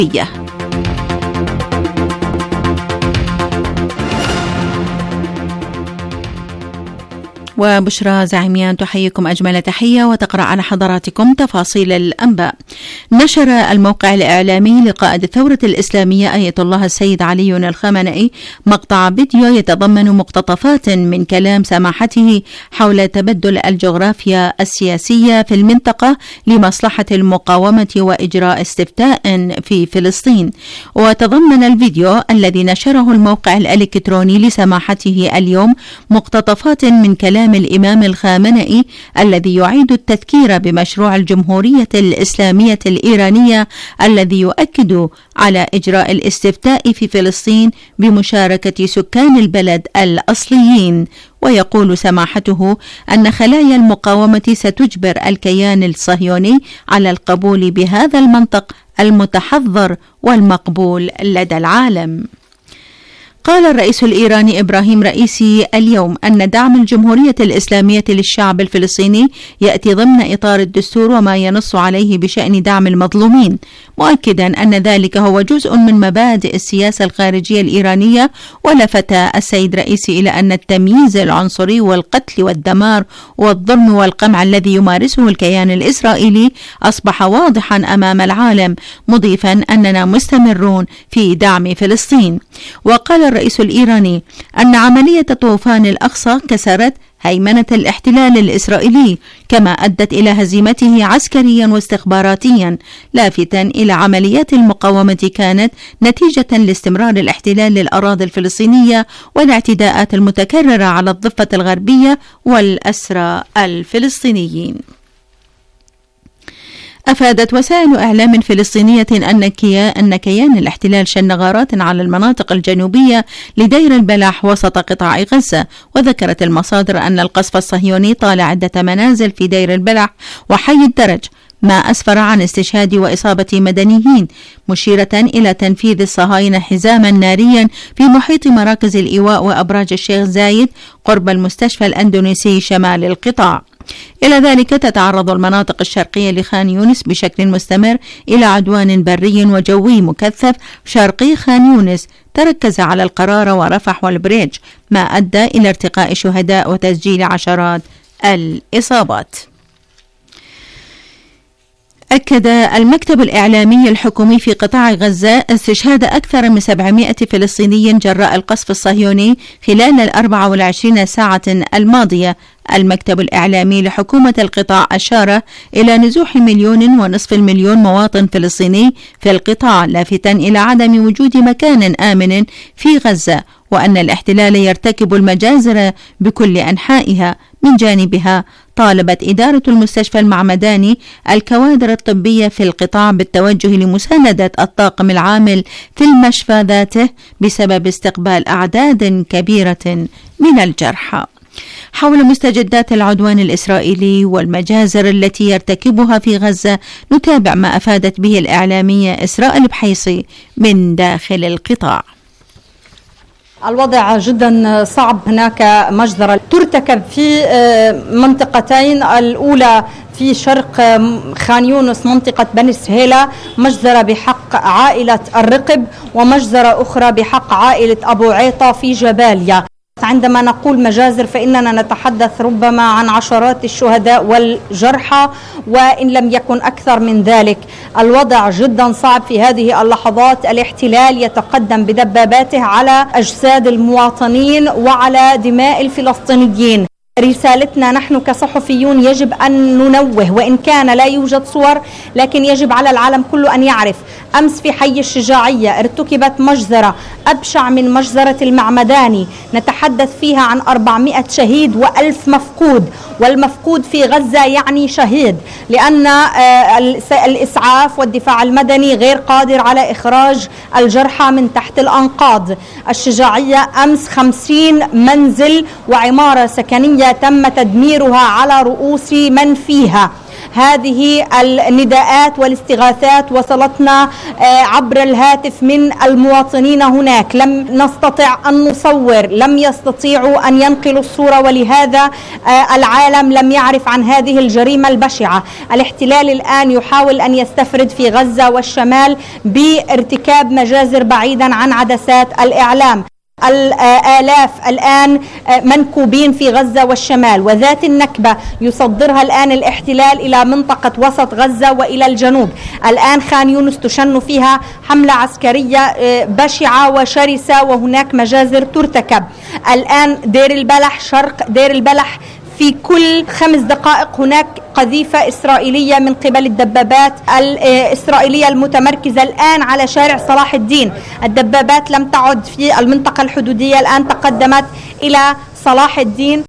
وبشرى زعيميان تحييكم أجمل تحية وتقرأ على حضراتكم تفاصيل الأنباء. نشر الموقع الإعلامي لقائد الثورة الإسلامية آية الله السيد علي الخامنئي مقطع فيديو يتضمن مقتطفات من كلام سماحته حول تبدل الجغرافيا السياسية في المنطقة لمصلحة المقاومة وإجراء استفتاء في فلسطين. وتضمن الفيديو الذي نشره الموقع الإلكتروني لسماحته اليوم مقتطفات من كلام الإمام الخامنئي الذي يعيد التذكير بمشروع الجمهورية الإسلامية الإيرانية الذي يؤكد على إجراء الاستفتاء في فلسطين بمشاركة سكان البلد الأصليين. ويقول سماحته أن خلايا المقاومة ستجبر الكيان الصهيوني على القبول بهذا المنطق المتحضر والمقبول لدى العالم. قال الرئيس الإيراني إبراهيم رئيسي اليوم أن دعم الجمهورية الإسلامية للشعب الفلسطيني يأتي ضمن إطار الدستور وما ينص عليه بشأن دعم المظلومين، مؤكدا أن ذلك هو جزء من مبادئ السياسة الخارجية الإيرانية. ولفت السيد رئيسي إلى أن التمييز العنصري والقتل والدمار والظلم والقمع الذي يمارسه الكيان الإسرائيلي أصبح واضحا أمام العالم، مضيفا أننا مستمرون في دعم فلسطين. وقال الرئيس الإيراني أن عملية طوفان الأقصى كسرت هيمنة الاحتلال الإسرائيلي كما أدت إلى هزيمته عسكريا واستخباراتيا، لافتا إلى عمليات المقاومة كانت نتيجة لاستمرار الاحتلال للأراضي الفلسطينية والاعتداءات المتكررة على الضفة الغربية والأسرى الفلسطينيين. أفادت وسائل إعلام فلسطينية أن كيان الاحتلال شن غارات على المناطق الجنوبية لدير البلح وسط قطاع غزة. وذكرت المصادر أن القصف الصهيوني طال عدة منازل في دير البلح وحي الدرج، ما أسفر عن استشهاد وإصابة مدنيين، مشيرة إلى تنفيذ الصهاينة حزاما ناريا في محيط مراكز الإيواء وأبراج الشيخ زايد قرب المستشفى الأندونيسي شمال القطاع. إلى ذلك تتعرض المناطق الشرقية لخان يونس بشكل مستمر إلى عدوان بري وجوي مكثف شرقي خان يونس تركز على القرارة ورفح والبريج، ما أدى إلى ارتقاء شهداء وتسجيل عشرات الإصابات. أكد المكتب الإعلامي الحكومي في قطاع غزة استشهاد أكثر من 700 فلسطيني جراء القصف الصهيوني خلال 24 ساعة الماضية. المكتب الإعلامي لحكومة القطاع أشار إلى نزوح 1.5 مليون مواطن فلسطيني في القطاع، لافتا إلى عدم وجود مكان آمن في غزة، وأن الاحتلال يرتكب المجازر بكل أنحائها. من جانبها طالبت إدارة المستشفى المعمداني الكوادر الطبية في القطاع بالتوجه لمساندة الطاقم العامل في المشفى ذاته بسبب استقبال أعداد كبيرة من الجرحى. حول مستجدات العدوان الإسرائيلي والمجازر التي يرتكبها في غزة نتابع ما أفادت به الإعلامية إسراء البحيصي من داخل القطاع. الوضع جدا صعب، هناك مجزرة ترتكب في منطقتين، الأولى في شرق خان يونس منطقة بني سهيلة، مجزرة بحق عائلة الرقب، ومجزرة أخرى بحق عائلة أبو عيطة في جباليا. عندما نقول مجازر فإننا نتحدث ربما عن عشرات الشهداء والجرحى وإن لم يكن أكثر من ذلك. الوضع جدا صعب في هذه اللحظات، الاحتلال يتقدم بدباباته على أجساد المواطنين وعلى دماء الفلسطينيين. رسالتنا نحن كصحفيون يجب أن ننوه، وإن كان لا يوجد صور لكن يجب على العالم كله أن يعرف. أمس في حي الشجاعية ارتكبت مجزرة أبشع من مجزرة المعمداني، نتحدث فيها عن 400 شهيد و1000 مفقود، والمفقود في غزة يعني شهيد، لأن الإسعاف والدفاع المدني غير قادر على إخراج الجرحى من تحت الأنقاض. الشجاعية أمس 50 منزل وعمارة سكنية تم تدميرها على رؤوس من فيها. هذه النداءات والاستغاثات وصلتنا عبر الهاتف من المواطنين هناك. لم نستطع أن نصور، لم يستطيعوا أن ينقلوا الصورة، ولهذا العالم لم يعرف عن هذه الجريمة البشعة. الاحتلال الآن يحاول أن يستفرد في غزة والشمال بارتكاب مجازر بعيدا عن عدسات الإعلام. الآلاف الآن منكوبين في غزة والشمال، وذات النكبة يصدرها الآن الاحتلال إلى منطقة وسط غزة وإلى الجنوب. الآن خان يونس تشن فيها حملة عسكرية بشعة وشرسة، وهناك مجازر ترتكب. الآن دير البلح، شرق دير البلح، في كل 5 دقائق هناك قذيفة إسرائيلية من قبل الدبابات الإسرائيلية المتمركزة الآن على شارع صلاح الدين. الدبابات لم تعد في المنطقة الحدودية، الآن تقدمت إلى صلاح الدين.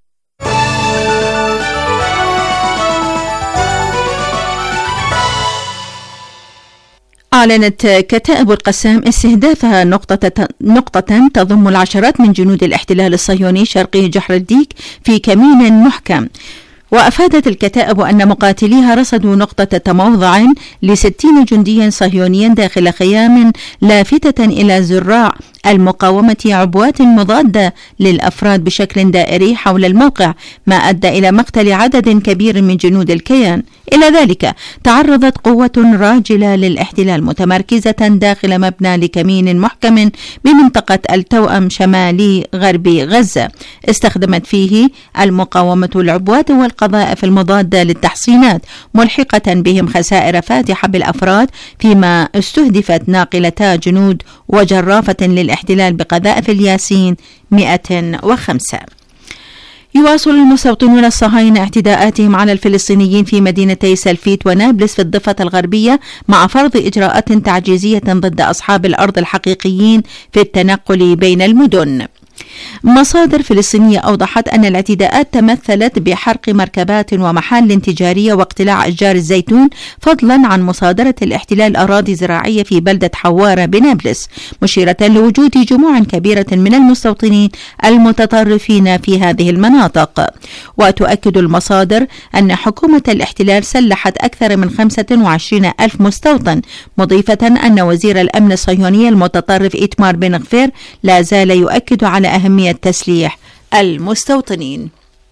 أعلنت كتائب القسام استهدافها نقطة تضم العشرات من جنود الاحتلال الصهيوني شرقي جحر الديك في كمين محكم. وأفادت الكتائب أن مقاتليها رصدوا نقطة تموضع ل60 جنديا صهيونيا داخل خيام، لافتة إلى زراع المقاومة عبوات مضادة للأفراد بشكل دائري حول الموقع، ما أدى إلى مقتل عدد كبير من جنود الكيان. إلى ذلك تعرضت قوة راجلة للاحتلال متمركزة داخل مبنى لكمين محكم بمنطقة التوأم شمالي غربي غزة، استخدمت فيه المقاومة العبوات والقذائف المضادة للتحصينات، ملحقة بهم خسائر فاتحة بالأفراد، فيما استهدفت ناقلتا جنود وجرافة للاحتلال بقذائف الياسين 105. يواصل المستوطنون الصهاينة اعتداءاتهم على الفلسطينيين في مدينتي سلفيت ونابلس في الضفة الغربية، مع فرض إجراءات تعجيزية ضد أصحاب الأرض الحقيقيين في التنقل بين المدن. مصادر فلسطينية أوضحت أن الاعتداءات تمثلت بحرق مركبات ومحال تجارية واقتلاع أشجار الزيتون، فضلا عن مصادرة الاحتلال أراضي زراعية في بلدة حوارة بنابلس، مشيرة لوجود جموع كبيرة من المستوطنين المتطرفين في هذه المناطق. وتؤكد المصادر أن حكومة الاحتلال سلحت أكثر من 25,000 مستوطن، مضيفة أن وزير الأمن الصهيوني المتطرف إيتمار بن غفير لا زال يؤكد على أهمية تسليح المستوطنين.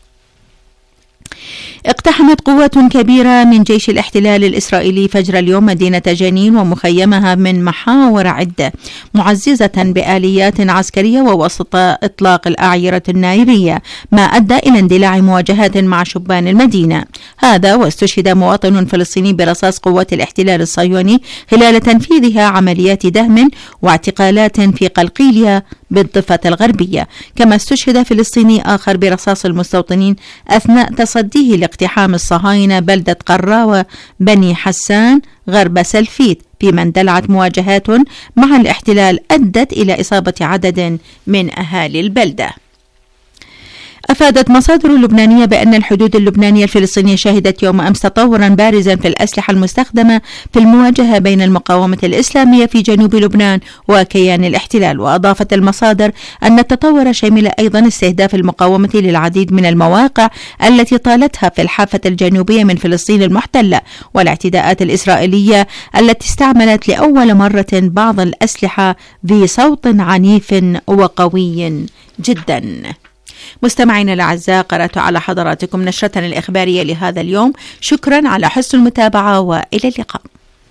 اقتحمت قوات كبيرة من جيش الاحتلال الإسرائيلي فجر اليوم مدينة جنين ومخيمها من محاور عدة، معززة بآليات عسكرية ووسط إطلاق الأعيرة النارية، ما أدى إلى اندلاع مواجهات مع شبان المدينة. هذا واستشهد مواطن فلسطيني برصاص قوات الاحتلال الصهيوني خلال تنفيذها عمليات دهم واعتقالات في قلقيلية بالضفة الغربية، كما استشهد فلسطيني آخر برصاص المستوطنين أثناء تصديه لاقتحام الصهاينة بلدة قراوة بني حسان غرب سلفيت، فيما اندلعت مواجهات مع الاحتلال أدت إلى إصابة عدد من أهالي البلدة. أفادت مصادر لبنانية بأن الحدود اللبنانية الفلسطينية شهدت يوم أمس تطورا بارزا في الأسلحة المستخدمة في المواجهة بين المقاومة الإسلامية في جنوب لبنان وكيان الاحتلال. وأضافت المصادر أن التطور شمل أيضا استهداف المقاومة للعديد من المواقع التي طالتها في الحافة الجنوبية من فلسطين المحتلة، والاعتداءات الإسرائيلية التي استعملت لأول مرة بعض الأسلحة بصوت عنيف وقوي جدا. مستمعينا الأعزاء، قرأت على حضراتكم نشرتنا الإخبارية لهذا اليوم. شكرا على حسن المتابعة وإلى اللقاء.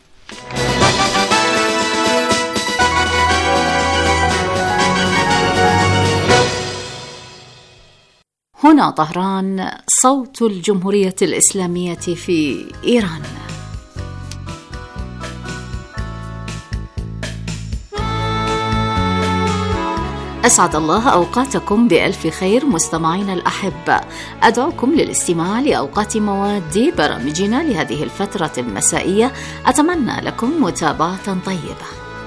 هنا طهران، صوت الجمهورية الإسلامية في إيران. أسعد الله أوقاتكم بألف خير مستمعين الأحبة. أدعوكم للاستماع لأوقات مواد برامجنا لهذه الفترة المسائية. أتمنى لكم متابعة طيبة.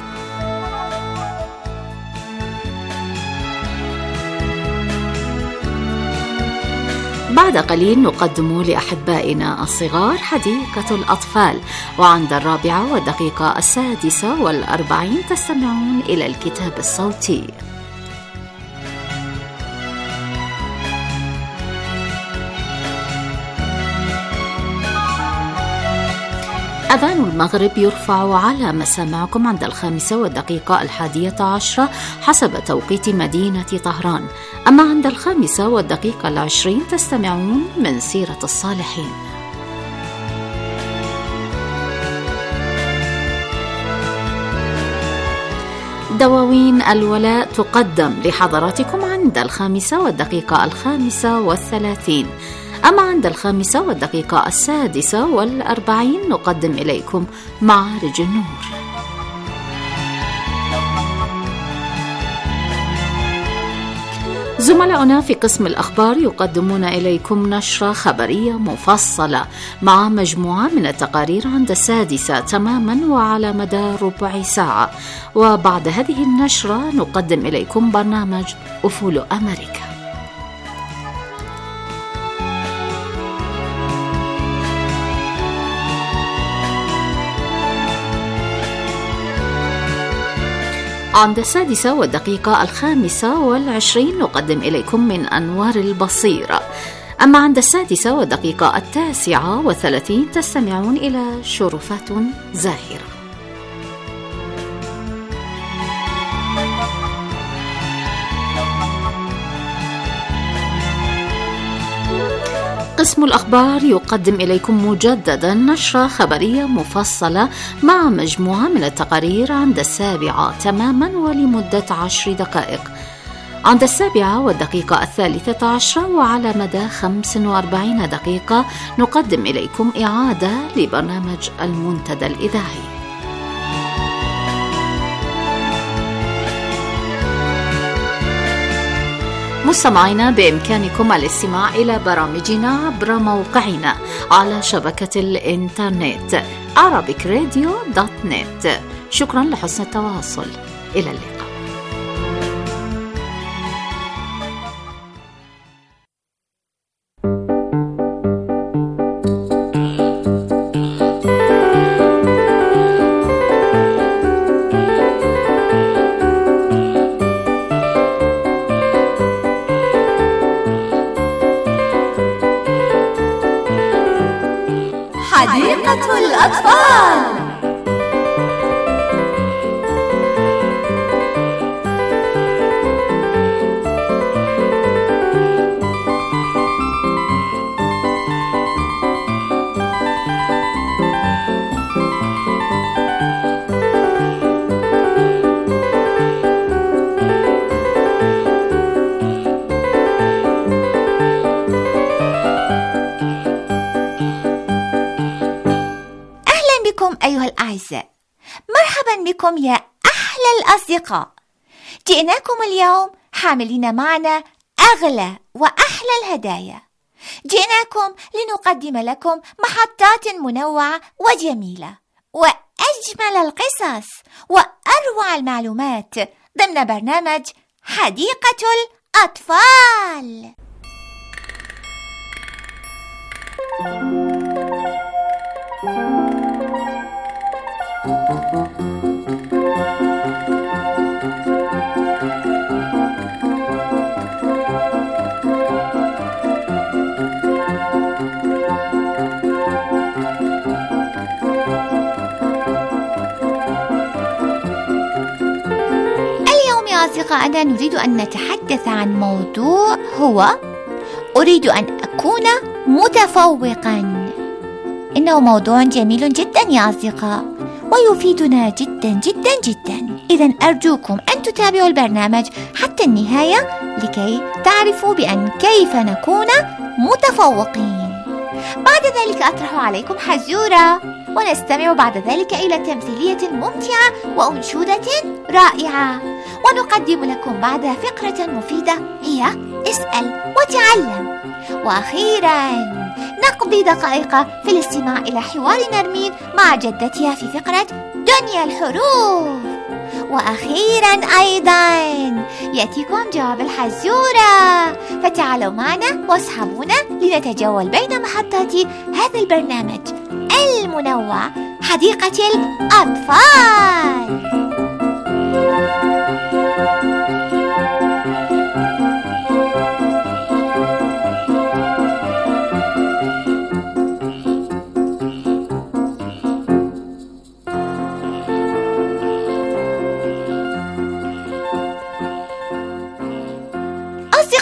بعد قليل نقدم لأحبائنا الصغار حديقة الأطفال، وعند 4:46 تستمعون إلى الكتاب الصوتي. أذان المغرب يرفع على مسامعكم عند 5:01 حسب توقيت مدينة طهران، أما عند 5:20 تستمعون من سيرة الصالحين. دواوين الولاء تقدم لحضراتكم عند 5:35، أما عند 5:46 نقدم إليكم معارج النور. زملاؤنا في قسم الأخبار يقدمون إليكم نشرة خبرية مفصلة مع مجموعة من التقارير عند 6 تماما وعلى مدى ربع ساعة، وبعد هذه النشرة نقدم إليكم برنامج أفول أمريكا. عند 6:25 نقدم إليكم من أنوار البصيرة، أما عند 6:39 تستمعون إلى شرفات زاهرة. قسم الأخبار يقدم إليكم مجددا نشرة خبرية مفصلة مع مجموعة من التقارير عند 7 تماما ولمدة 10 دقائق. عند 7:13 وعلى مدى 45 دقيقة نقدم إليكم إعادة لبرنامج المنتدى الإذاعي. مستمعينا، بإمكانكم الاستماع إلى برامجنا عبر موقعنا على شبكة الإنترنت arabicradio.net. شكرا لحسن التواصل، إلى اللقاء. حديقة الأطفال. أيها الأعزاء، مرحبا بكم يا أحلى الأصدقاء. جئناكم اليوم حاملين معنا أغلى وأحلى الهدايا. جئناكم لنقدم لكم محطات منوعة وجميلة وأجمل القصص وأروع المعلومات ضمن برنامج حديقة الأطفال. أصدقائنا، نريد أن نتحدث عن موضوع هو أريد أن أكون متفوقا. إنه موضوع جميل جدا يا أصدقاء ويفيدنا جدا جدا جدا. إذن أرجوكم أن تتابعوا البرنامج حتى النهاية لكي تعرفوا بأن كيف نكون متفوقين. بعد ذلك أطرح عليكم حزورة ونستمع بعد ذلك إلى تمثيلية ممتعة وأنشودة رائعة، ونقدم لكم بعدها فقرة مفيدة هي اسأل وتعلم. وأخيرا نقضي دقائق في الاستماع إلى حوار نرمين مع جدتها في فقرة دنيا الحروف. وأخيرا أيضا يأتيكم جواب الحزورة. فتعالوا معنا واصحبونا لنتجول بين محطات هذا البرنامج المنوع حديقة الأطفال.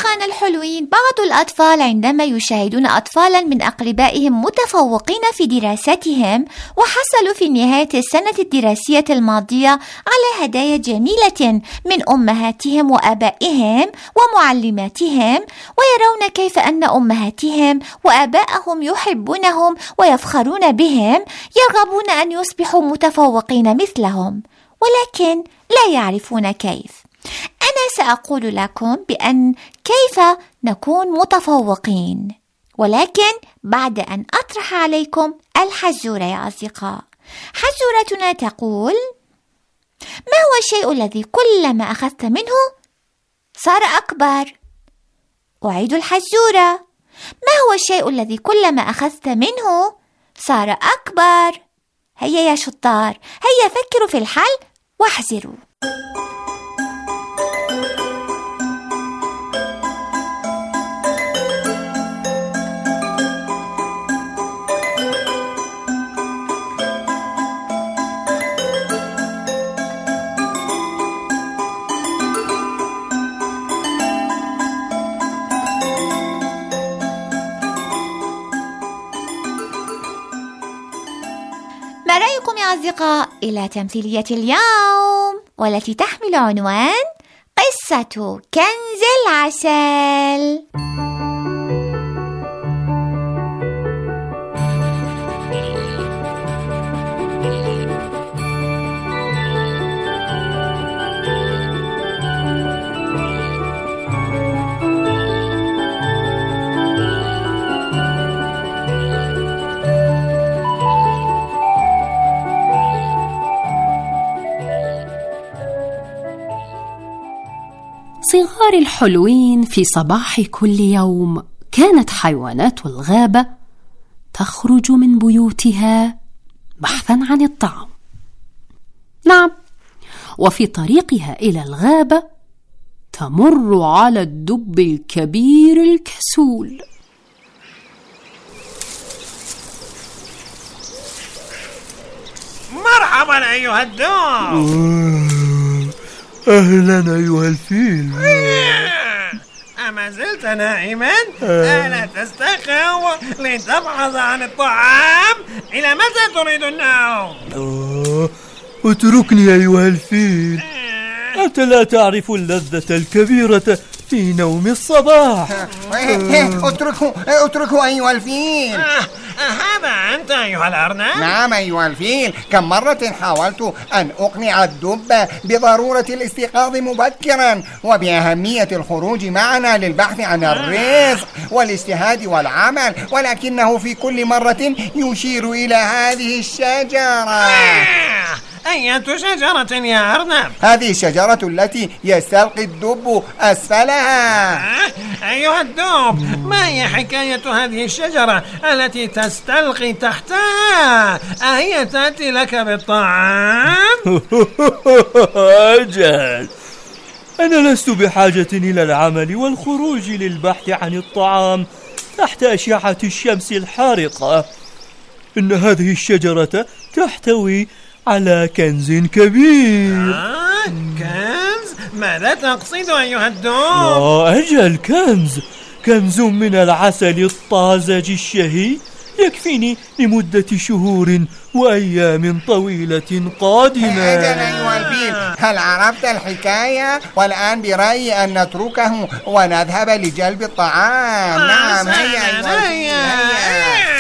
أصدقائنا الحلوين، بعض الأطفال عندما يشاهدون أطفالا من أقربائهم متفوقين في دراستهم وحصلوا في نهاية السنة الدراسية الماضية على هدايا جميلة من أمهاتهم وآبائهم ومعلماتهم، ويرون كيف أن أمهاتهم وآبائهم يحبونهم ويفخرون بهم، يرغبون أن يصبحوا متفوقين مثلهم، ولكن لا يعرفون كيف. أنا سأقول لكم بأن كيف نكون متفوقين، ولكن بعد أن أطرح عليكم الحزورة يا أصدقاء. حزورتنا تقول: ما هو الشيء الذي كلما أخذت منه صار أكبر؟ أعيد الحزورة: ما هو الشيء الذي كلما أخذت منه صار أكبر؟ هيا يا شطار، هيا فكروا في الحل واحذروا. ما رأيكم يا أصدقاء إلى تمثيلية اليوم، والتي تحمل عنوان قصة كنز العسل؟ صغار الحلوين، في صباح كل يوم كانت حيوانات الغابة تخرج من بيوتها بحثا عن الطعام. نعم، وفي طريقها إلى الغابة تمر على الدب الكبير الكسول. مرحبا أيها الدب. أهلا أيها الفيل. أما زلت نائما؟ ألا تستيقظ لتبحث عن الطعام؟ إلى متى تريد النوم؟ اتركني أيها الفيل. أنت لا تعرف اللذة الكبيرة في نوم الصباح. اتركه أيها الفيل. هذا أنت أيها الأرنب؟ نعم أيها الفيل، كم مرة حاولت أن أقنع الدب بضرورة الاستيقاظ مبكرا وبأهمية الخروج معنا للبحث عن الرزق والاجتهاد والعمل، ولكنه في كل مرة يشير إلى هذه الشجرة. أية شجرة يا أرنب؟ هذه الشجرة التي يستلقي الدب أسفلها. أيها الدب، ما هي حكاية هذه الشجرة التي تستلقي تحتها؟ أهي تأتي لك بالطعام؟ أجل، أنا لست بحاجة إلى العمل والخروج للبحث عن الطعام تحت أشعة الشمس الحارقة. إن هذه الشجرة تحتوي على كنز كبير. كنز؟ ماذا تقصد أيها الدب؟ أجل، كنز من العسل الطازج الشهي يكفيني لمدة شهور وأيام طويلة قادمة. أجل أيها الفيل، هل عرفت الحكاية؟ والآن برأيي أن نتركه ونذهب لجلب الطعام. نعم، هيا أيها الفيل، هيا.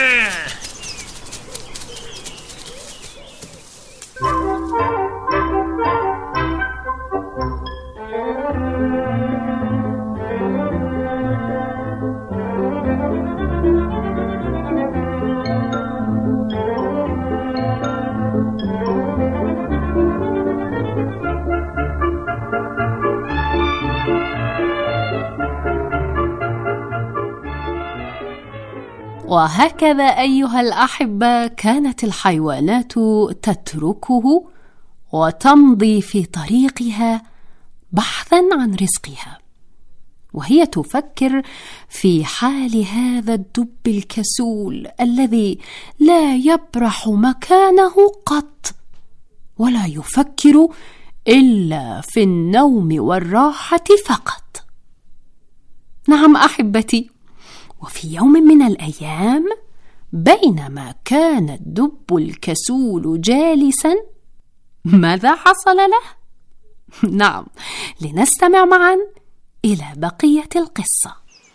وهكذا أيها الأحبة كانت الحيوانات تتركه وتمضي في طريقها بحثا عن رزقها، وهي تفكر في حال هذا الدب الكسول الذي لا يبرح مكانه قط، ولا يفكر إلا في النوم والراحة فقط. نعم أحبتي. وفي يوم من الأيام بينما كان الدب الكسول جالسا، ماذا حصل له؟ نعم، لنستمع معا إلى بقية القصة.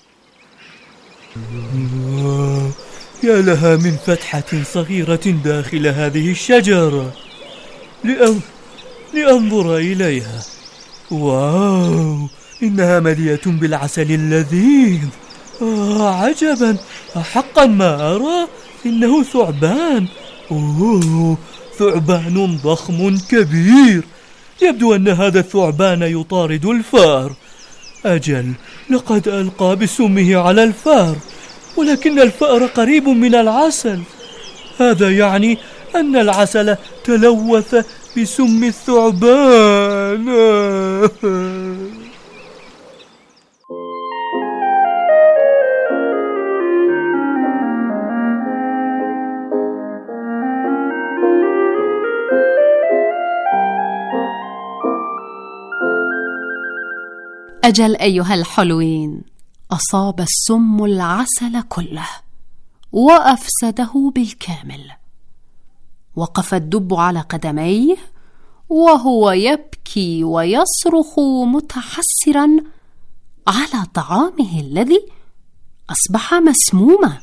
يا لها من فتحة صغيرة داخل هذه الشجرة، لأنظر إليها. واو، إنها مليئة بالعسل اللذيذ. عجبا، حقا ما أرى، إنه ثعبان. ثعبان ضخم كبير. يبدو أن هذا الثعبان يطارد الفار. أجل، لقد ألقى بسمه على الفار، ولكن الفأر قريب من العسل. هذا يعني أن العسل تلوث بسم الثعبان. أجل أيها الحلوين، أصاب السم العسل كله وأفسده بالكامل. وقف الدب على قدميه وهو يبكي ويصرخ متحسرا على طعامه الذي أصبح مسموما.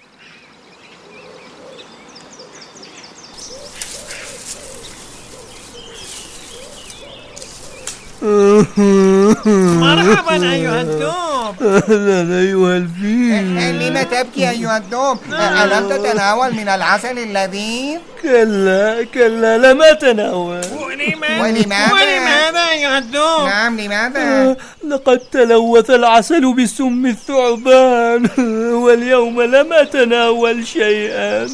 مرحبا أيها الدب. أهلا أيها الفيل. لم تبكي أيها الدب؟ ألم تتناول من العسل اللذيذ؟ كلا لم أتناول. ولماذا أيها الدب؟ نعم، لماذا؟ لقد تلوث العسل بسم الثعبان، واليوم لم أتناول شيئا.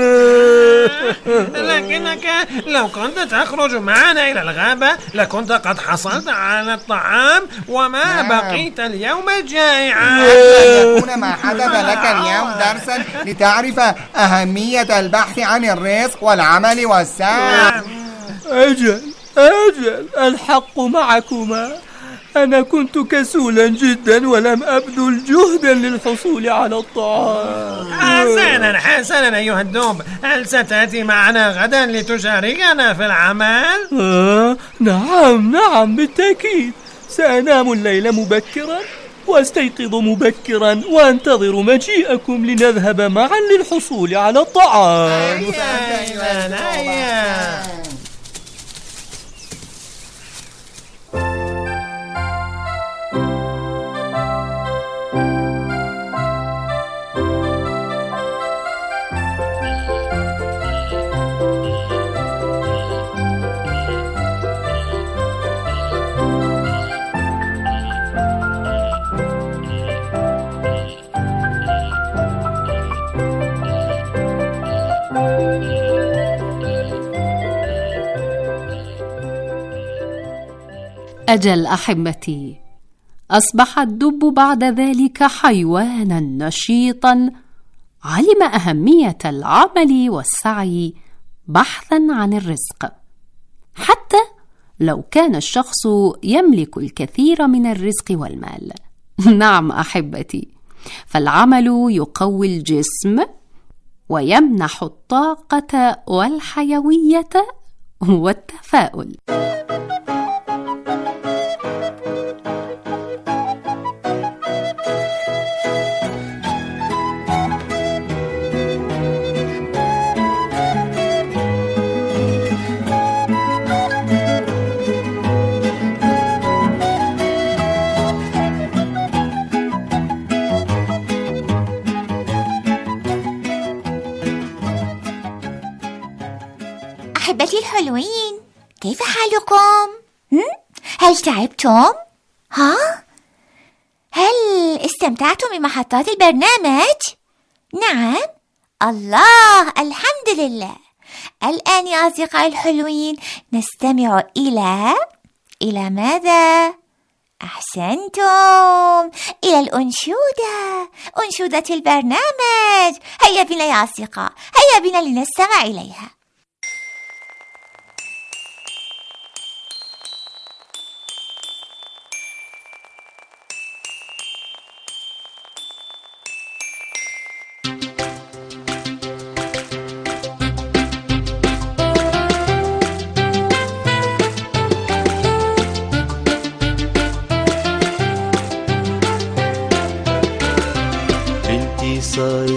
لكنك لو كنت تخرج معنا إلى الغابة لكنت قد حصلت على الطعام وما بقيت اليوم جائعا. أن يكون ما حدث لك اليوم درسا لتعرف أهمية البحث عن الرزق والعمل والسعي. أجل، الحق معكما. أنا كنت كسولا جدا ولم أبذل جهدا للحصول على الطعام. حسنا أيها الدب، هل ستأتي معنا غدا لتشاركنا في العمل؟ نعم بالتأكيد. سأنام الليل مبكرا واستيقظ مبكرا وانتظر مجيئكم لنذهب معا للحصول على الطعام. أجل أحبتي، أصبح الدب بعد ذلك حيوانا نشيطا علم أهمية العمل والسعي بحثا عن الرزق، حتى لو كان الشخص يملك الكثير من الرزق والمال. نعم أحبتي، فالعمل يقوي الجسم ويمنح الطاقة والحيوية والتفاؤل. أحبتي الحلوين، كيف حالكم؟ هل تعبتم؟ هل استمتعتم بمحطات البرنامج؟ نعم، الله، الحمد لله. الآن يا أصدقائي الحلوين نستمع إلى ماذا؟ أحسنتم، إلى الأنشودة، أنشودة البرنامج. هيا بنا يا أصدقاء، هيا بنا لنستمع إليها.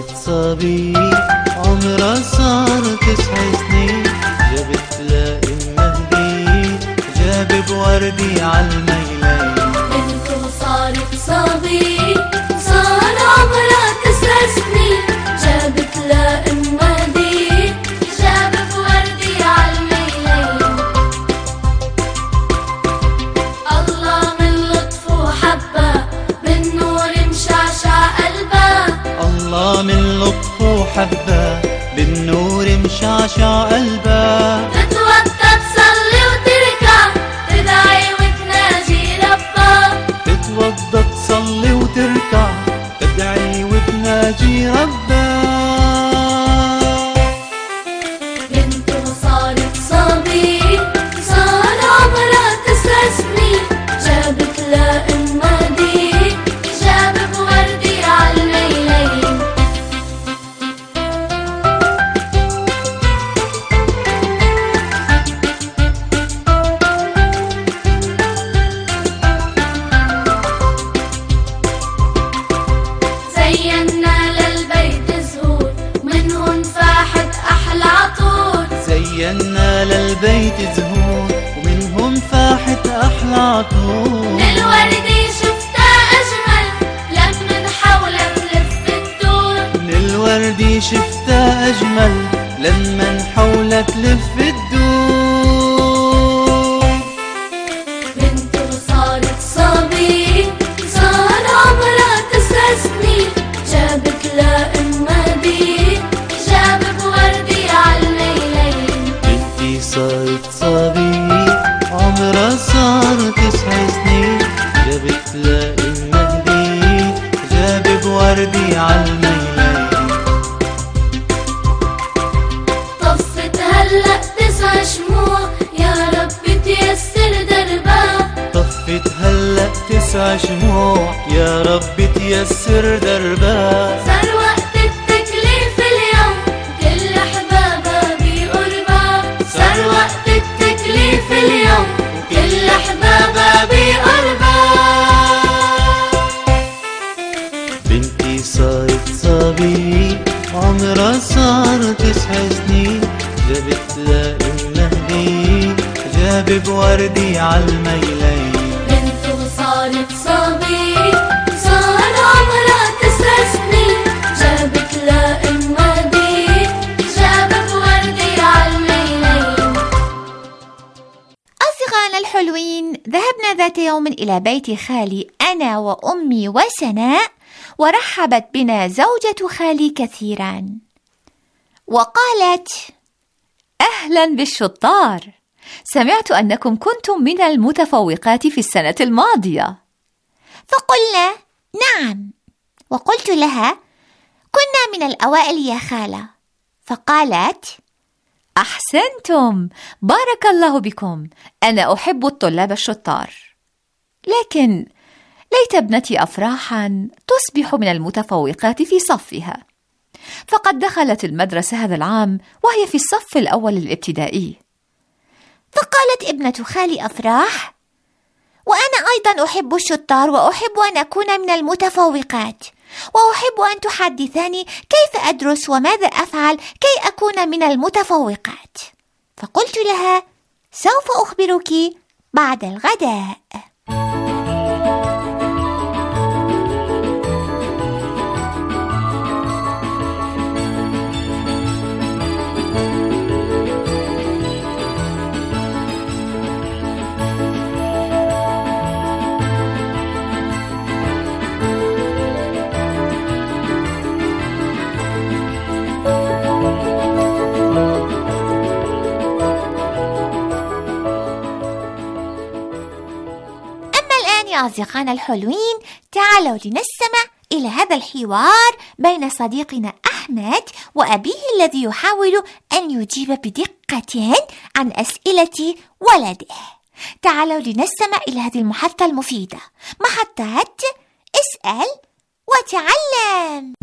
صارت صبي عمرها صار 9 سنين، جابت لها المهدي جاب بوردي عالميلين. بنته صارت صبي صار عمرها 9 سنين، جابت لها المهدي جاب بوردي عالميلين. الله من لطفه حبها بالنور مشعشع قلبها، الله من لطفه حبها بالنور مشعشع قلبها. تتوضى تصلي وتركع تدعي وتناجي ربها، تتوضى تصلي وتركع تدعي وتناجي ربها. بنته صارت صبي صار عمرها 9 سنين، جابت لها المهدي جاب بوردي عالميلين. زينا للبيت زهور ومنهن فاحت أحلى عطور، زينا للبيت زهور ومنهم فاحت أحلى عطور. للوردي شفتها أجمل لمن حولها تلف الدور، للوردي شفتها أجمل لما حولها تلف الدور. بنته صارت صبي صار عمرها 9 سنين، جابت لها المهدي جاب بوردي عالميلين. بنتي صارت صبي عمرها صار 9 سنين، جابت لها المهدي جاب بوردي عالميلين. طفت هلأ 9 شموع يا رب تيسر دربها، طفت هلأ 9 شموع يا رب تيسر دربها. صار وقت التكليف اليوم كل أحبابها بقربها، صار وقت التكليف اليوم كل أحبابها بقربها. بنتي صارت صبي عمرها صار 9 سنين، جابت لها المهدي جاب بوردي عالميلين. بنته صارت صبي صار عمرها 9 سنين، جابت لها المهدي جاب بوردي عالميلين. أصدقائنا الحلوين، ذهبنا ذات يوم إلى بيت خالي أنا وأمي وسناء، ورحبت بنا زوجة خالي كثيرا وقالت: أهلا بالشطار، سمعت أنكم كنتم من المتفوقات في السنة الماضية. فقلنا: نعم. وقلت لها: كنا من الأوائل يا خالة. فقالت: أحسنتم، بارك الله بكم، أنا أحب الطلاب الشطار. لكن ليت ابنتي أفراحا تصبح من المتفوقات في صفها، فقد دخلت المدرسة هذا العام وهي في الصف الأول الابتدائي. فقالت ابنة خالي أفراح: وأنا أيضا أحب الشطار وأحب أن أكون من المتفوقات، وأحب أن تحدثني كيف أدرس وماذا أفعل كي أكون من المتفوقات. فقلت لها: سوف أخبرك بعد الغداء. أصدقائنا الحلوين، تعالوا لنستمع إلى هذا الحوار بين صديقنا أحمد وأبيه الذي يحاول أن يجيب بدقة عن أسئلة ولده. تعالوا لنستمع إلى هذه المحطة المفيدة، محطة اسأل وتعلم.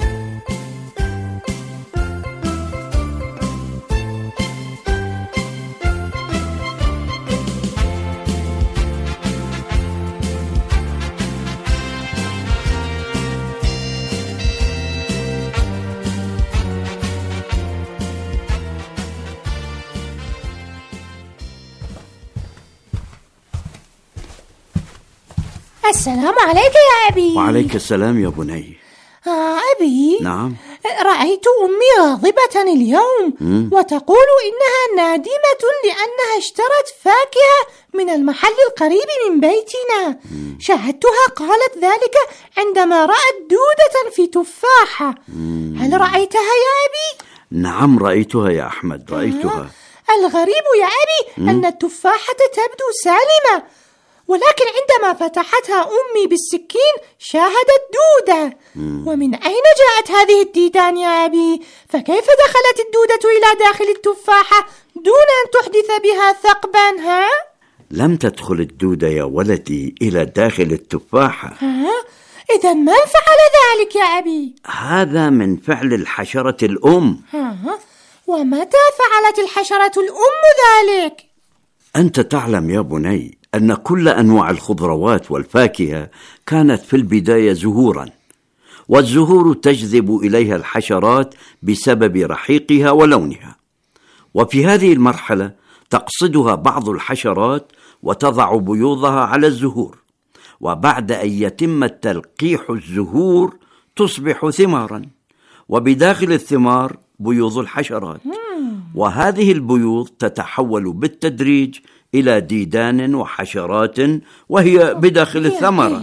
السلام عليك يا أبي. وعليك السلام يا بني. أبي، نعم. رأيت أمي غاضبة اليوم وتقول إنها نادمة لأنها اشترت فاكهة من المحل القريب من بيتنا. شاهدتها قالت ذلك عندما رأت دودة في تفاحة. هل رأيتها يا أبي؟ نعم رأيتها يا أحمد، رأيتها. الغريب يا أبي أن التفاحة تبدو سالمة، ولكن عندما فتحتها أمي بالسكين شاهدت دودة. ومن أين جاءت هذه الديدان يا أبي؟ فكيف دخلت الدودة إلى داخل التفاحة دون أن تحدث بها ثقبا؟ لم تدخل الدودة يا ولدي إلى داخل التفاحة. إذا من فعل ذلك يا أبي؟ هذا من فعل الحشرة الأم. ومتى فعلت الحشرة الأم ذلك؟ أنت تعلم يا بني أن كل أنواع الخضروات والفاكهة كانت في البداية زهورا، والزهور تجذب إليها الحشرات بسبب رحيقها ولونها، وفي هذه المرحلة تقصدها بعض الحشرات وتضع بيوضها على الزهور، وبعد أن يتم تلقيح الزهور تصبح ثمارا، وبداخل الثمار بيوض الحشرات، وهذه البيوض تتحول بالتدريج إلى ديدان وحشرات وهي بداخل الثمرة.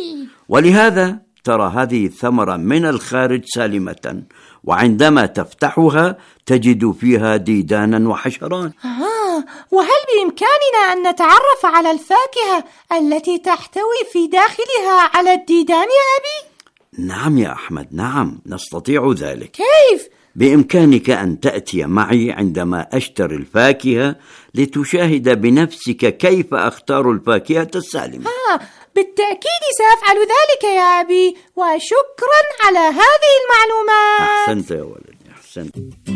ولهذا ترى هذه الثمرة من الخارج سالمة، وعندما تفتحها تجد فيها ديدانا وحشرات. وهل بإمكاننا أن نتعرف على الفاكهة التي تحتوي في داخلها على الديدان يا أبي؟ نعم يا أحمد، نعم نستطيع ذلك. كيف؟ بإمكانك أن تأتي معي عندما أشتري الفاكهة لتشاهد بنفسك كيف أختار الفاكهة السالمة. بالتأكيد سأفعل ذلك يا أبي، وشكرا على هذه المعلومات. أحسنت يا ولدي، أحسنت.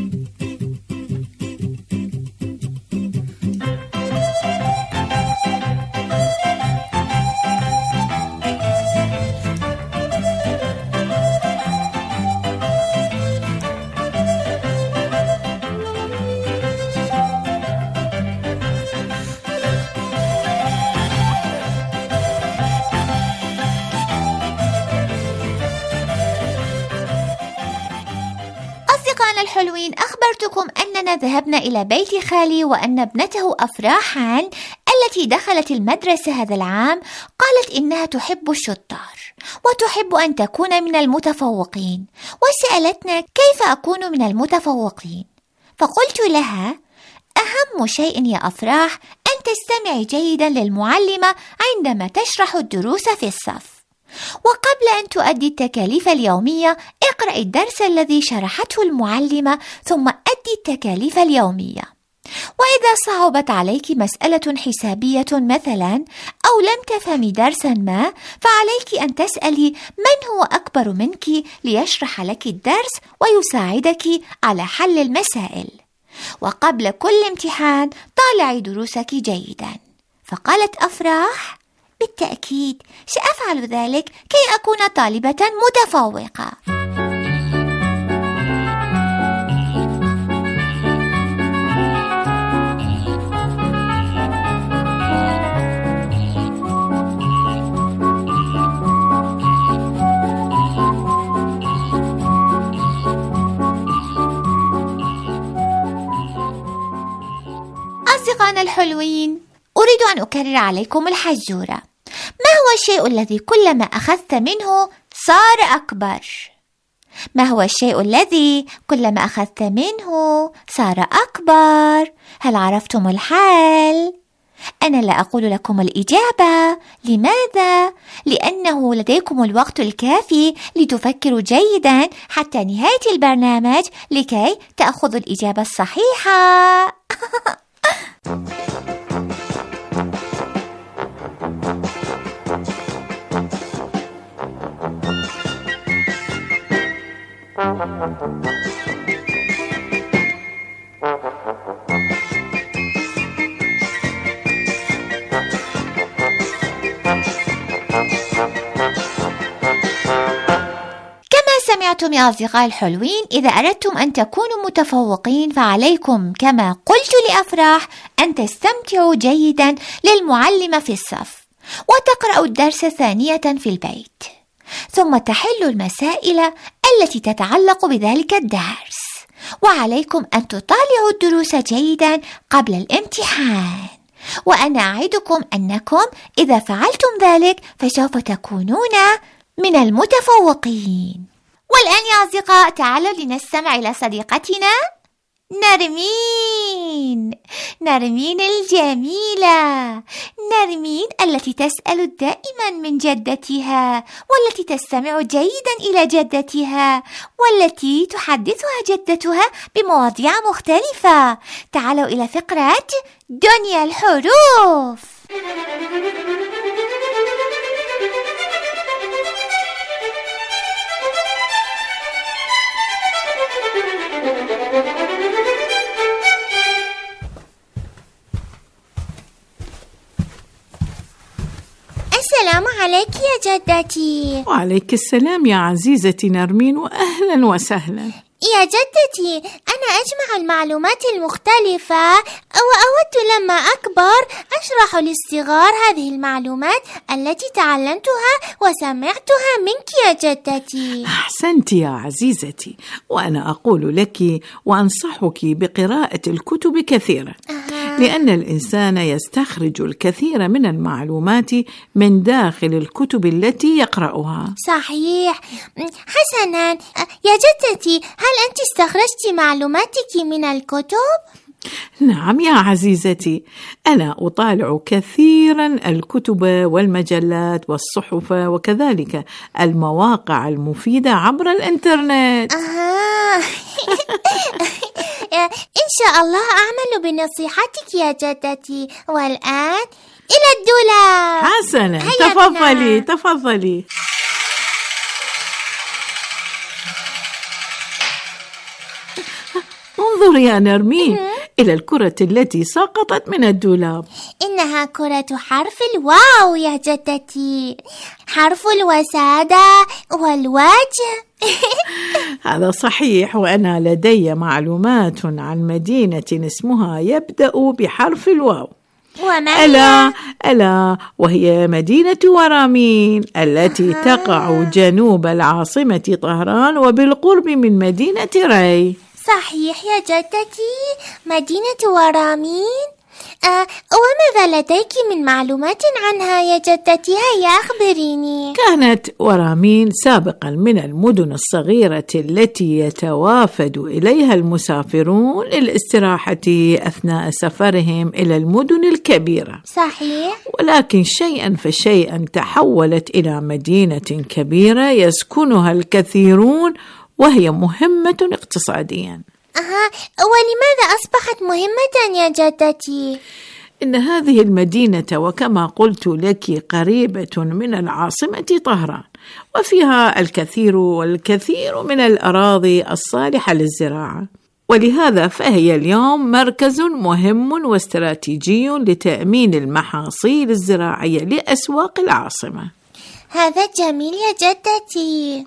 الحلوين، أخبرتكم أننا ذهبنا إلى بيت خالي وأن ابنته أفراحان التي دخلت المدرسة هذا العام قالت إنها تحب الشطار وتحب أن تكون من المتفوقين، وسألتنا كيف أكون من المتفوقين، فقلت لها أهم شيء يا أفراح أن تستمعي جيدا للمعلمة عندما تشرح الدروس في الصف، وقبل أن تؤدي التكاليف اليومية اقرأ الدرس الذي شرحته المعلمة ثم أدي التكاليف اليومية. وإذا صعبت عليك مسألة حسابية مثلا أو لم تفهمي درسا ما فعليك أن تسألي من هو أكبر منك ليشرح لك الدرس ويساعدك على حل المسائل. وقبل كل امتحان طالعي دروسك جيدا. فقالت أفراح بالتأكيد سأفعل ذلك كي أكون طالبة متفوقة. أصدقائنا الحلوين، أريد أن أكرر عليكم الحزورة. ما هو الشيء الذي كلما أخذت منه صار أكبر؟ ما هو الشيء الذي كلما أخذت منه صار أكبر؟ هل عرفتم الحل؟ أنا لا أقول لكم الإجابة. لماذا؟ لأنه لديكم الوقت الكافي لتفكروا جيدا حتى نهاية البرنامج لكي تأخذوا الإجابة الصحيحة. سمعتم يا أصدقائي الحلوين، إذا أردتم أن تكونوا متفوقين فعليكم كما قلت لأفراح أن تستمتعوا جيدا للمعلمة في الصف، وتقرأ الدرس ثانية في البيت، ثم تحل المسائل التي تتعلق بذلك الدرس. وعليكم أن تطالعوا الدروس جيدا قبل الامتحان، وأنا أعدكم أنكم إذا فعلتم ذلك فسوف تكونون من المتفوقين. والآن يا أصدقاء تعالوا لنستمع إلى صديقتنا نرمين الجميلة، نرمين التي تسأل دائما من جدتها، والتي تستمع جيدا إلى جدتها، والتي تحدثها جدتها بمواضيع مختلفة. تعالوا إلى فقرة دنيا الحروف. السلام عليك يا جدتي. وعليك السلام يا عزيزتي نرمين، وأهلا وسهلا. يا جدتي، أنا أجمع المعلومات المختلفة وأود لما أكبر أشرح للصغار هذه المعلومات التي تعلمتها وسمعتها منك يا جدتي. أحسنت يا عزيزتي، وأنا أقول لك وأنصحك بقراءة الكتب كثيرا، لأن الإنسان يستخرج الكثير من المعلومات من داخل الكتب التي يقرأها. صحيح. حسنا يا جدتي، هل أنت استخرجت معلوماتك من الكتب؟ نعم يا عزيزتي، أنا أطالع كثيرا الكتب والمجلات والصحف، وكذلك المواقع المفيدة عبر الإنترنت. إن شاء الله أعمل بنصيحتك يا جدتي. والآن إلى الدولاب. حسنا، تفضلي. انظر يا نرمين إلى الكرة التي سقطت من الدولاب. إنها كرة حرف الواو يا جدتي، حرف الوسادة والوجه. هذا صحيح، وأنا لدي معلومات عن مدينة اسمها يبدأ بحرف الواو. وما ألا وهي مدينة ورامين التي تقع جنوب العاصمة طهران وبالقرب من مدينة ري. صحيح يا جدتي، مدينة ورامين. وماذا لديك من معلومات عنها يا جدتي؟ هيا أخبريني. كانت ورامين سابقا من المدن الصغيرة التي يتوافد إليها المسافرون للاستراحة أثناء سفرهم إلى المدن الكبيرة. صحيح. ولكن شيئا فشيئا تحولت إلى مدينة كبيرة يسكنها الكثيرون، وهي مهمة اقتصاديا. ولماذا أصبحت مهمة يا جدتي؟ إن هذه المدينة وكما قلت لك قريبة من العاصمة طهران، وفيها الكثير والكثير من الأراضي الصالحة للزراعة، ولهذا فهي اليوم مركز مهم واستراتيجي لتأمين المحاصيل الزراعية لأسواق العاصمة. هذا جميل يا جدتي.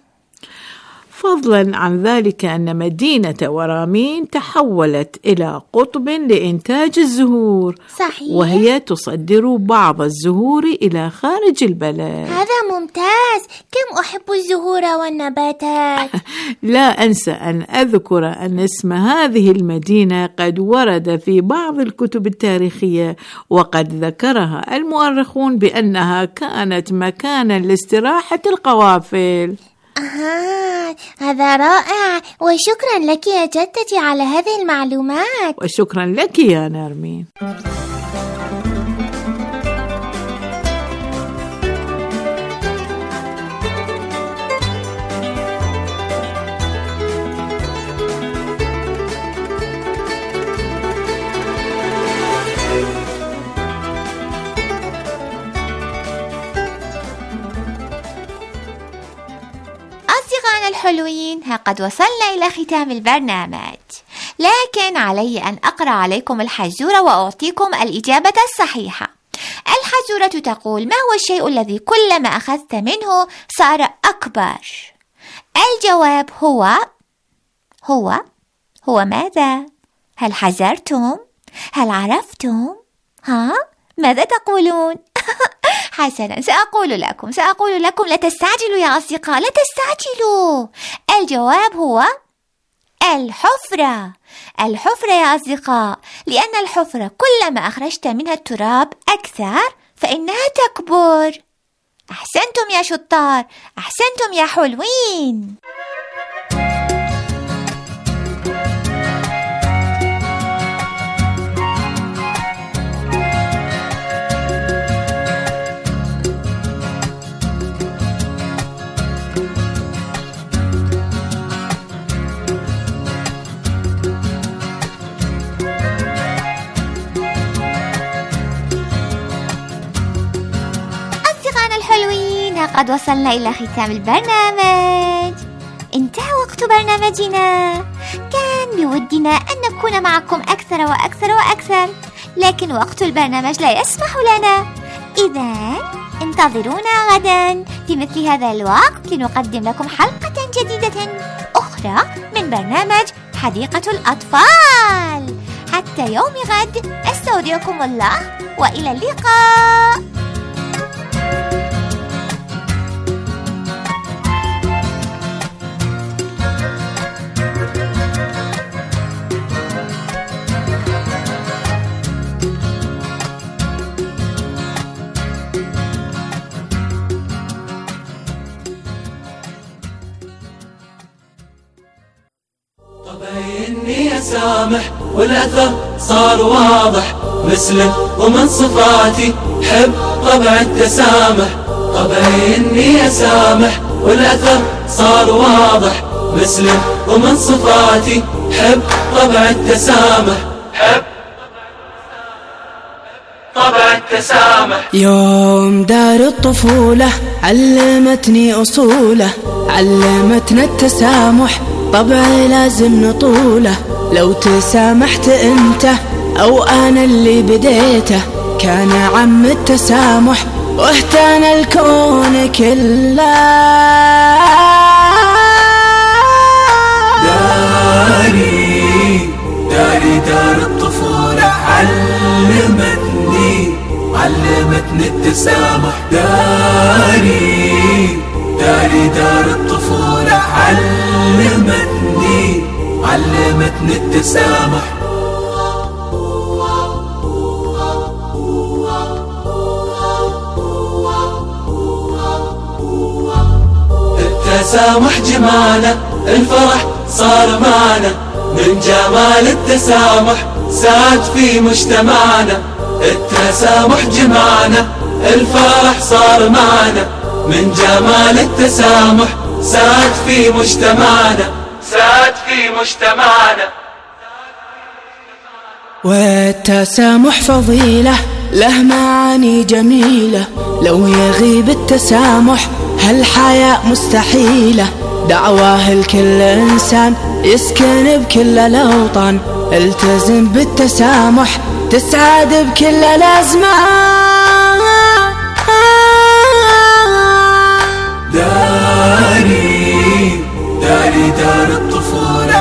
فضلا عن ذلك أن مدينة ورامين تحولت إلى قطب لإنتاج الزهور. صحيح. وهي تصدر بعض الزهور إلى خارج البلد. هذا ممتاز، كم أحب الزهور والنباتات. لا أنسى أن أذكر أن اسم هذه المدينة قد ورد في بعض الكتب التاريخية، وقد ذكرها المؤرخون بأنها كانت مكانا لاستراحة القوافل. هذا رائع، وشكرا لك يا جدتي على هذه المعلومات. وشكرا لك يا نرمين. الحلوين، قد وصلنا إلى ختام البرنامج، لكن علي أن أقرأ عليكم الحزورة وأعطيكم الإجابة الصحيحة. الحزورة تقول: ما هو الشيء الذي كلما أخذت منه صار أكبر؟ الجواب هو ماذا؟ هل حذرتم؟ هل عرفتم؟ ماذا تقولون؟ حسنا، سأقول لكم لا تستعجلوا يا أصدقاء، لا تستعجلوا. الجواب هو الحفرة يا أصدقاء، لأن الحفرة كلما أخرجت منها التراب أكثر فإنها تكبر. أحسنتم يا شطار، أحسنتم يا حلوين. الحلوين، قد وصلنا إلى ختام البرنامج. انتهى وقت برنامجنا. كان بودنا أن نكون معكم أكثر وأكثر وأكثر، لكن وقت البرنامج لا يسمح لنا. إذن انتظرونا غدا في مثل هذا الوقت لنقدم لكم حلقة جديدة أخرى من برنامج حديقة الأطفال. حتى يوم غد، أستودعكم الله وإلى اللقاء. إني أسامح والأثر صار واضح، مسلم ومن صفاتي حب طبع التسامح. طبعي إني أسامح والأثر صار واضح، مسلم ومن صفاتي حب طبع التسامح، حب طبع التسامح. يوم دار الطفولة علمتني أصوله، علمتنا التسامح طبعي لازم نطوله. لو تسامحت انت او انا اللي بديته كان عم التسامح واهتنى الكون كله. دار الطفولة علمتني التسامح. دار الطفولة علمتني التسامح. التسامح جمالة، الفرح صار معنا، من جمال التسامح ساد في مجتمعنا. التسامح جمعنا، الفرح صار معنا، من جمال التسامح ساد في مجتمعنا، ساد في مجتمعنا. والتسامح فضيلة له معاني جميلة، لو يغيب التسامح هالحياة مستحيلة. دعواه لكل إنسان يسكن بكل الأوطان، التزم بالتسامح تسعد بكل الأزمان. دار الطفولة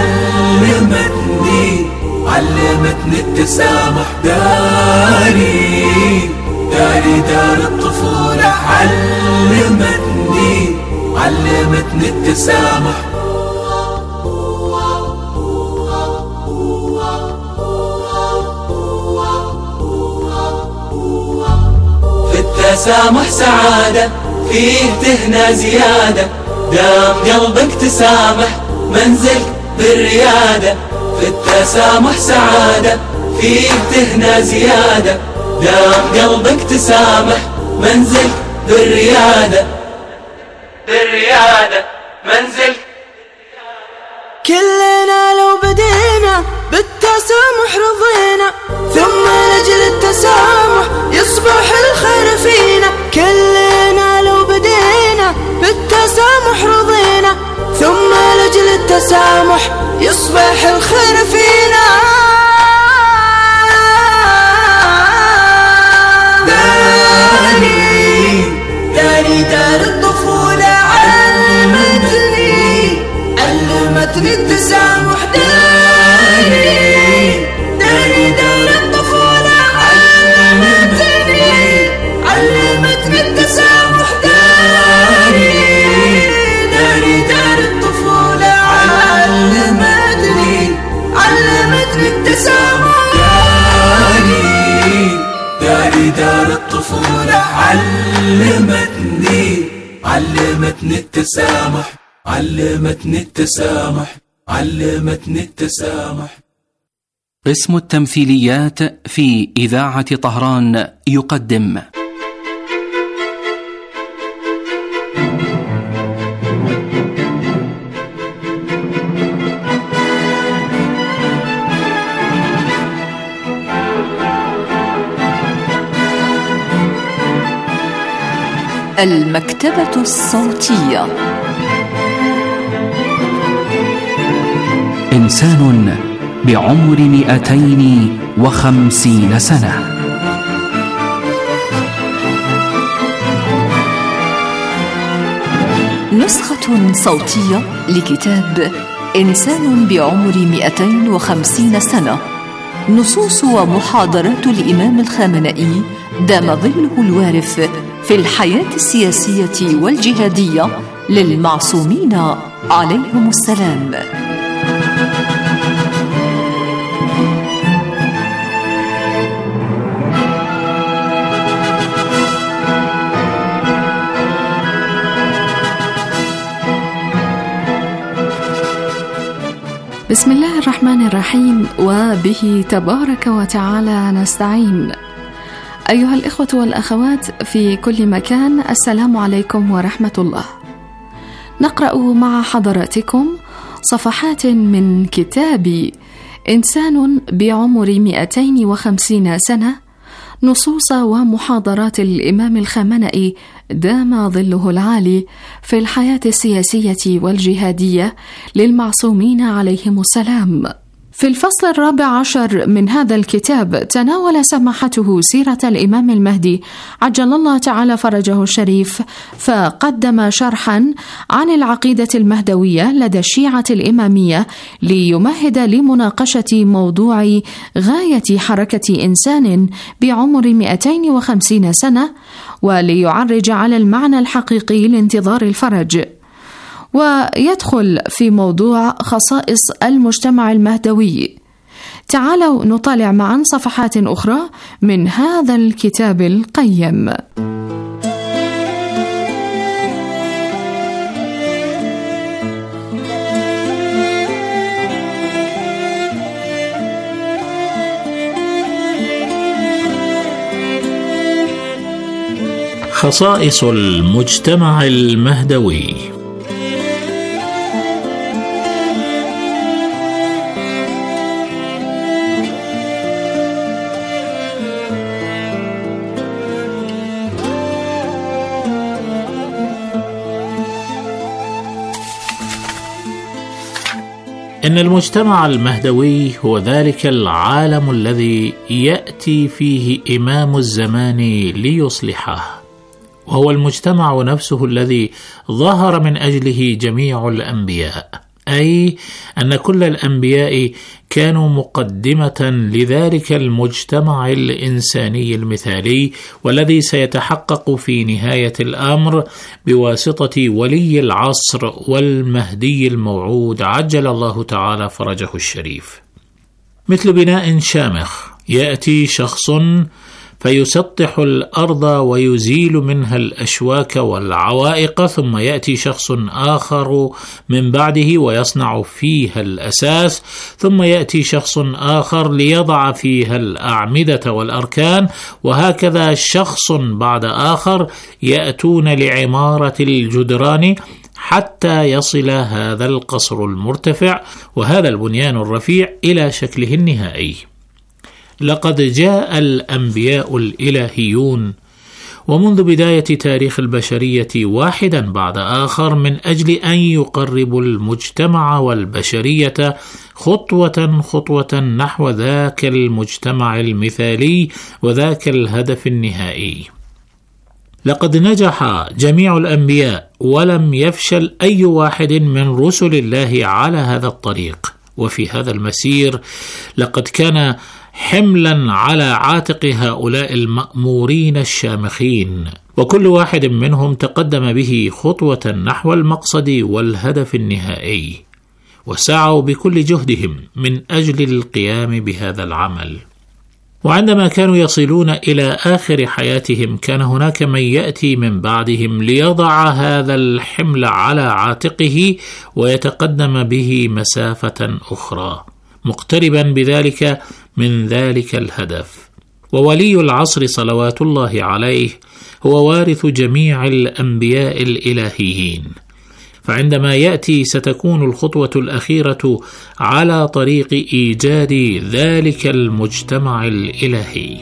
علمتني التسامح. دار الطفولة علمتني التسامح. في التسامح سعادة، فيه تهنى زيادة، دام قلبك تسامح منزلك بالريادة. في التسامح سعادة، فيه تهنى زيادة، دام قلبك تسامح منزلك بالريادة، بالريادة منزلك. كلنا لو بدينا بالتسامح رضينا، ثم لأجل التسامح يصبح الخير فينا. كلنا لو بدينا بالتسامح رضينا، ثم لأجل التسامح يصبح الخير فينا. دار الطفولة علمتني التسامح. دار الطفولة علمتني علمتني التسامح، علمتني التسامح، علمتني التسامح. قسم التمثيليات في إذاعة طهران يقدم المكتبة الصوتية. إنسان بعمر 250 سنة. نسخة صوتية لكتاب إنسان بعمر 250 سنة، نصوص ومحاضرات الإمام الخامنئي دام ظله الوارف في الحياة السياسية والجهادية للمعصومين عليهم السلام. بسم الله الرحمن الرحيم، وبه تبارك وتعالى نستعين. أيها الإخوة والأخوات في كل مكان، السلام عليكم ورحمة الله. نقرأ مع حضراتكم صفحات من كتاب إنسان بعمر 250 سنة، نصوص ومحاضرات الإمام الخامنئي دام ظله العالي في الحياة السياسية والجهادية للمعصومين عليهم السلام. في الفصل 14 من هذا الكتاب تناول سماحته سيرة الإمام المهدي عجل الله تعالى فرجه الشريف، فقدم شرحا عن العقيدة المهدوية لدى الشيعة الإمامية ليمهد لمناقشة موضوع غاية حركة إنسان بعمر 250 سنة، وليعرج على المعنى الحقيقي لانتظار الفرج. ويدخل في موضوع خصائص المجتمع المهدوي. تعالوا نطالع معا صفحات أخرى من هذا الكتاب القيم. خصائص المجتمع المهدوي. إن المجتمع المهدوي هو ذلك العالم الذي يأتي فيه إمام الزمان ليصلحه، وهو المجتمع نفسه الذي ظهر من أجله جميع الأنبياء، أي أن كل الأنبياء كانوا مقدمة لذلك المجتمع الإنساني المثالي، والذي سيتحقق في نهاية الأمر بواسطة ولي العصر والمهدي الموعود عجل الله تعالى فرجه الشريف. مثل بناء شامخ، يأتي شخص فيسطح الأرض ويزيل منها الأشواك والعوائق، ثم يأتي شخص آخر من بعده ويصنع فيها الأساس، ثم يأتي شخص آخر ليضع فيها الأعمدة والأركان، وهكذا شخص بعد آخر يأتون لعمارة الجدران حتى يصل هذا القصر المرتفع وهذا البنيان الرفيع إلى شكله النهائي. لقد جاء الأنبياء الإلهيون ومنذ بداية تاريخ البشرية واحدا بعد آخر من أجل أن يقربوا المجتمع والبشرية خطوة خطوة نحو ذاك المجتمع المثالي وذاك الهدف النهائي. لقد نجح جميع الأنبياء ولم يفشل أي واحد من رسل الله على هذا الطريق، وفي هذا المسير لقد كان حملا على عاتق هؤلاء المأمورين الشامخين، وكل واحد منهم تقدم به خطوة نحو المقصد والهدف النهائي، وسعوا بكل جهدهم من أجل القيام بهذا العمل. وعندما كانوا يصلون إلى آخر حياتهم كان هناك من يأتي من بعدهم ليضع هذا الحمل على عاتقه ويتقدم به مسافة أخرى، مقتربا بذلك من ذلك الهدف. وولي العصر صلوات الله عليه هو وارث جميع الأنبياء الإلهيين، فعندما يأتي ستكون الخطوة الأخيرة على طريق إيجاد ذلك المجتمع الإلهي.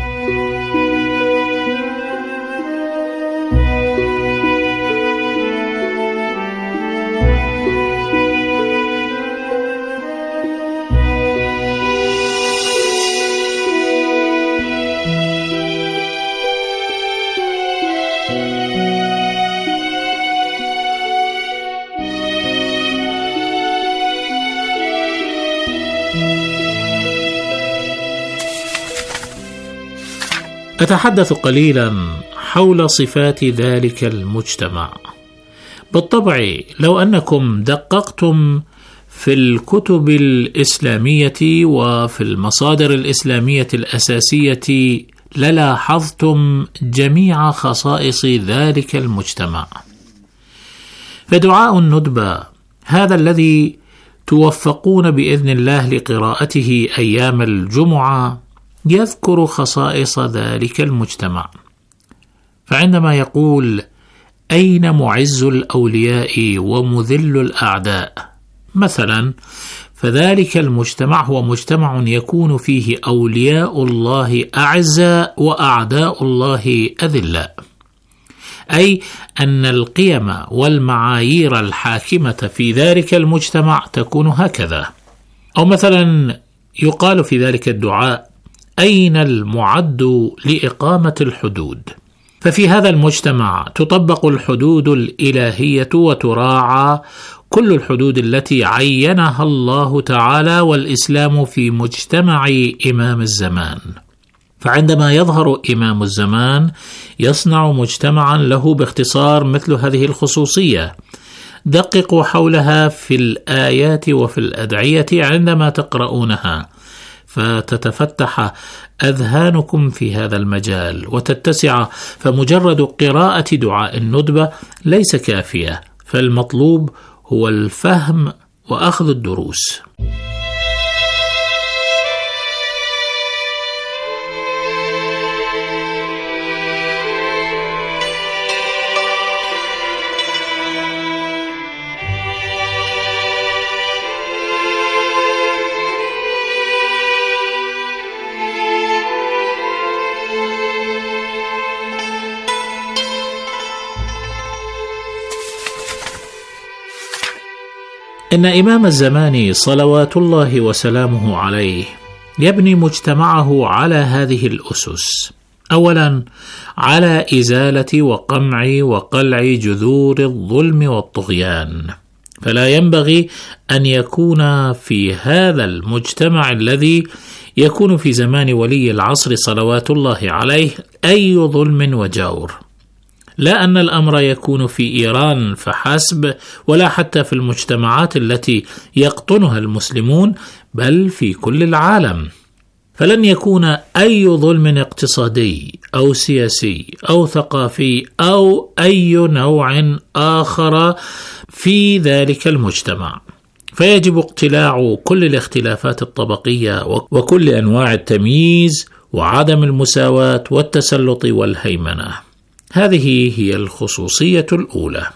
أتحدث قليلا حول صفات ذلك المجتمع. بالطبع لو أنكم دققتم في الكتب الإسلامية وفي المصادر الإسلامية الأساسية للاحظتم جميع خصائص ذلك المجتمع. فدعاء الندبة هذا الذي توفقون بإذن الله لقراءته أيام الجمعة يذكر خصائص ذلك المجتمع، فعندما يقول أين معز الأولياء ومذل الأعداء مثلا، فذلك المجتمع هو مجتمع يكون فيه أولياء الله أعزاء وأعداء الله أذلاء، أي أن القيم والمعايير الحاكمة في ذلك المجتمع تكون هكذا. أو مثلا يقال في ذلك الدعاء أين المعد لإقامة الحدود، ففي هذا المجتمع تطبق الحدود الإلهية وتراعى كل الحدود التي عينها الله تعالى والإسلام في مجتمع إمام الزمان. فعندما يظهر إمام الزمان يصنع مجتمعا له باختصار مثل هذه الخصوصية. دققوا حولها في الآيات وفي الأدعية عندما تقرؤونها، فتتفتح أذهانكم في هذا المجال وتتسع، فمجرد قراءة دعاء الندبة ليس كافية، فالمطلوب هو الفهم وأخذ الدروس. إن إمام الزمان صلوات الله وسلامه عليه يبني مجتمعه على هذه الأسس. أولا على إزالة وقمع وقلع جذور الظلم والطغيان، فلا ينبغي أن يكون في هذا المجتمع الذي يكون في زمان ولي العصر صلوات الله عليه أي ظلم وجور، لا أن الأمر يكون في إيران فحسب ولا حتى في المجتمعات التي يقطنها المسلمون، بل في كل العالم. فلن يكون أي ظلم اقتصادي أو سياسي أو ثقافي أو أي نوع آخر في ذلك المجتمع، فيجب اقتلاع كل الاختلافات الطبقية وكل أنواع التمييز وعدم المساواة والتسلط والهيمنة. هذه هي الخصوصية الأولى.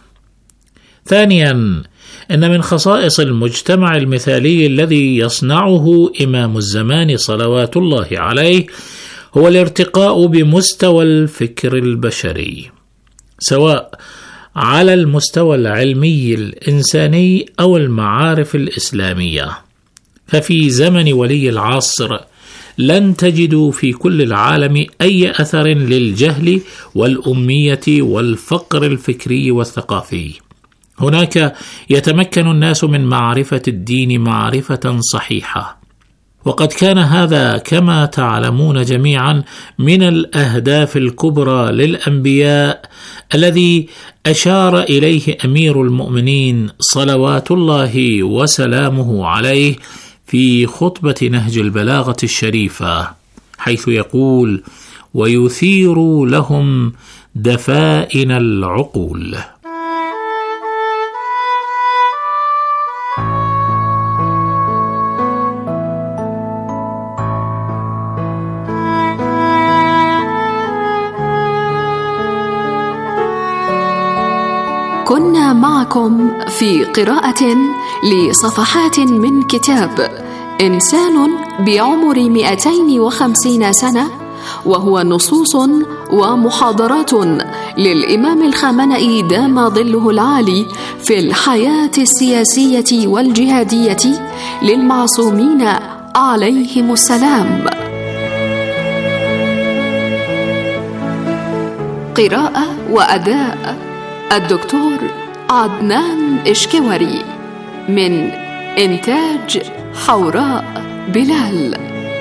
ثانيا إن من خصائص المجتمع المثالي الذي يصنعه إمام الزمان صلوات الله عليه هو الارتقاء بمستوى الفكر البشري، سواء على المستوى العلمي الإنساني أو المعارف الإسلامية. ففي زمن ولي العصر لن تجدوا في كل العالم أي أثر للجهل والأمية والفقر الفكري والثقافي. هناك يتمكن الناس من معرفة الدين معرفة صحيحة، وقد كان هذا كما تعلمون جميعا من الأهداف الكبرى للأنبياء الذي أشار إليه أمير المؤمنين صلوات الله وسلامه عليه في خطبة نهج البلاغة الشريفة، حيث يقول: ويثير لهم دفائن العقول. كنا معكم في قراءة لصفحات من كتاب إنسان بعمر 250 سنة، وهو نصوص ومحاضرات للإمام الخامنئي دام ظله العالي في الحياة السياسية والجهادية للمعصومين عليهم السلام. قراءة وأداء الدكتور عدنان إشكوري، من إنتاج حوراء بلال.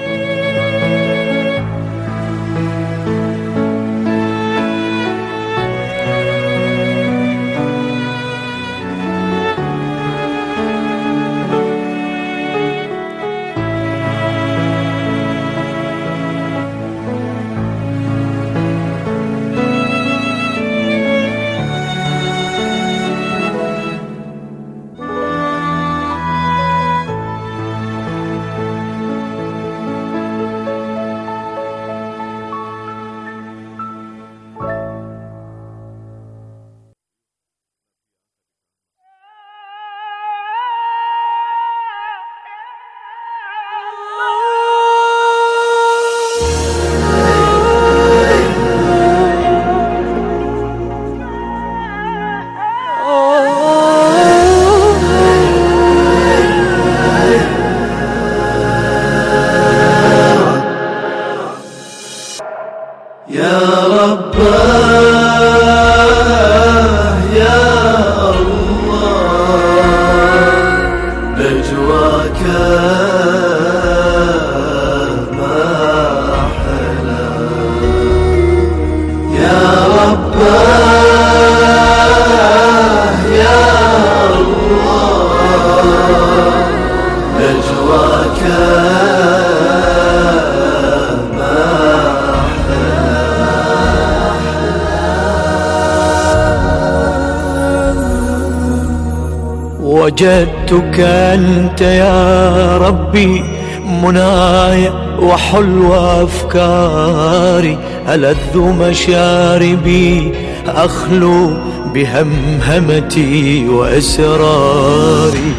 وجدتك أنت يا ربي مناي وحلو أفكاري، ألذ مشاربي أخلو بهمهمتي وإسراري،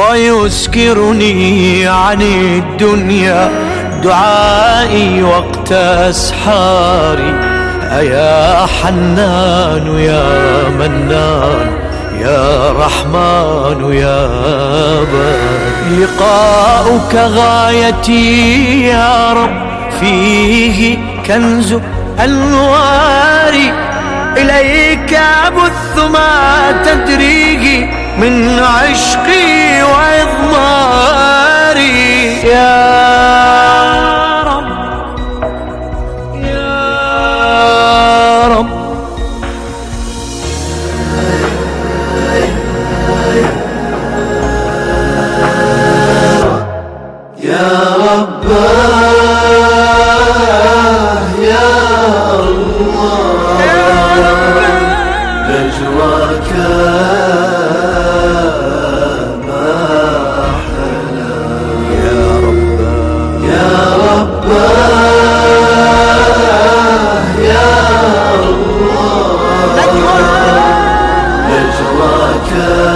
ويسكرني عن الدنيا دعائي وقت أسحاري. أيا حنان يا منان يا رحمن يا بار، لقاؤك غايتي يا رب فيه كنز أنواري، إليك أبث ما تدريه من عشقي وإضماري. يا رب يا رب يا رب يا الله نجواك ما أحلى. يا رب يا رب يا الله نجواك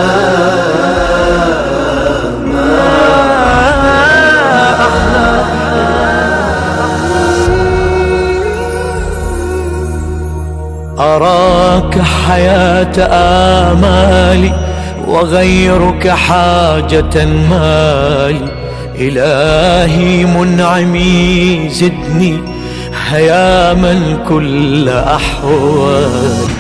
أراك حياة آمالي وغيرك حاجة مالي، إلهي منعمي زدني هياما كل أحوالي.